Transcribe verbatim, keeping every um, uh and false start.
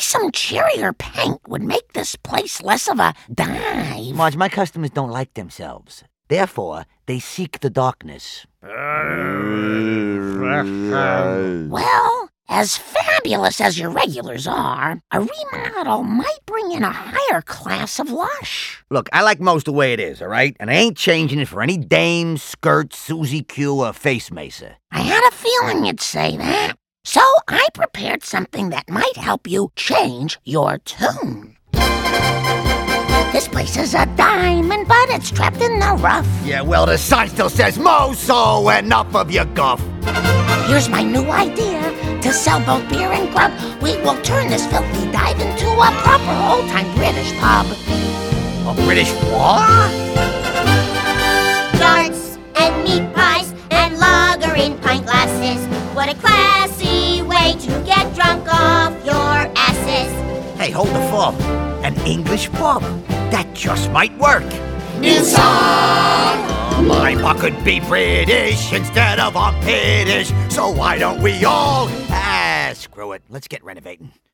some cheerier paint would make this place less of a dive. Marge, my customers don't like themselves. Therefore, they seek the darkness. Well, as fabulous as your regulars are, a remodel might bring in a higher class of lush. Look, I like most the way it is, all right? And I ain't changing it for any dames, skirts, Susie Q, or face macer. I had a feeling you'd say that. So I prepared something that might help you change your tune. This place is a diamond, but it's trapped in the rough. Yeah, well, the sign still says, Mo, so enough of your guff. Here's my new idea. To sell both beer and grub, we will turn this filthy dive into a proper old-time British pub. A British what? Darts and meat pies and lager in pint glasses. What a classy way to get drunk off your asses. Hey, hold the phone. An English pub. That just might work. Inside! Oh, my pub could be British instead of British. So why don't we all... Ah, screw it. Let's get renovating.